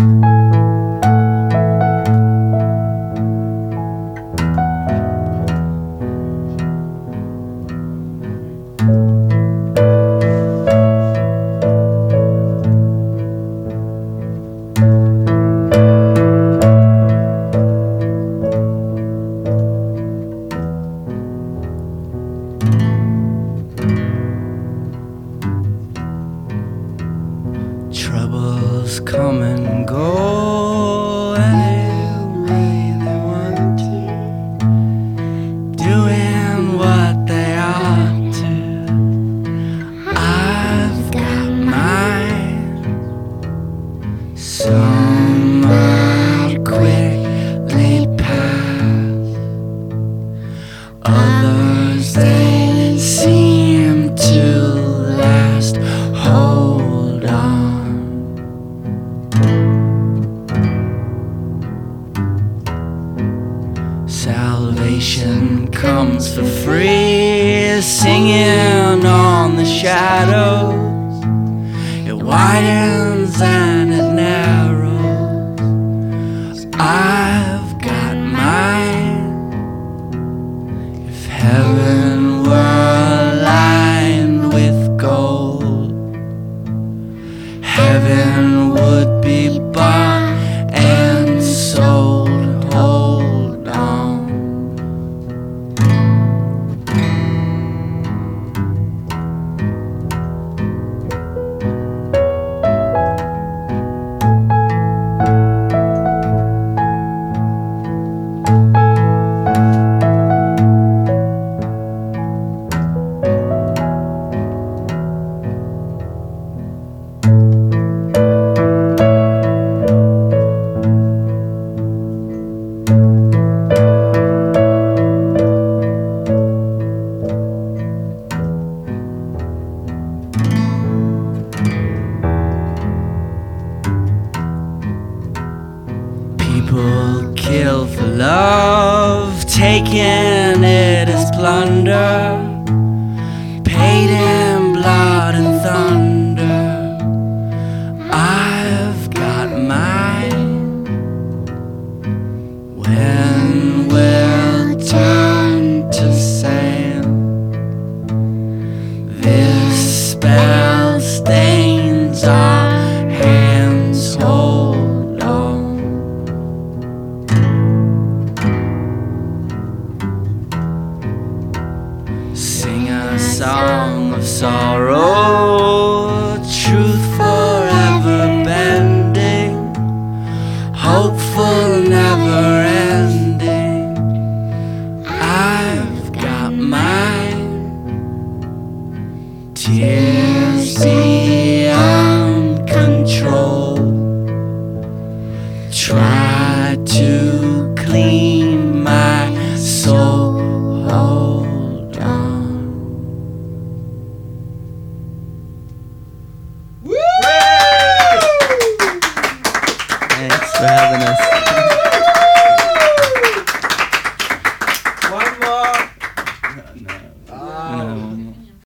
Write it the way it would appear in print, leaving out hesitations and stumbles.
Troubles come and go any way they want to, doing what they ought to. I've got mine. Some might quickly pass, others they seem to last. Hold on. Salvation comes for free, singing on the shadows. It widens and it narrows. I've got mine. If heaven were lined with gold, heaven would be bought and sold. Hold on. People kill for love, taking it as plunder, paid in blood and thunder. I've got mine. When we'll turn to sand, this spell stains our hands. Hold on. Sing a song of sorrow, truth forever bending, hopeful never ending. I've got mine. Tears beyond control, try to clean my soul. Hold on. Thanks for having us.